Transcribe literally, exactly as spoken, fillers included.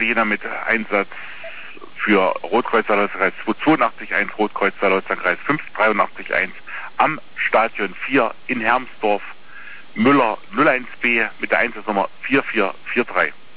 Italiener mit Einsatz für Rotkreuz Saarlandkreis zweihundertzweiundachtzig eins, Rotkreuz Saarlandkreis fünf dreiundachtzig eins am Stadion vier in Hermsdorf. Müller null eins B mit der Einsatznummer vier vier vier drei.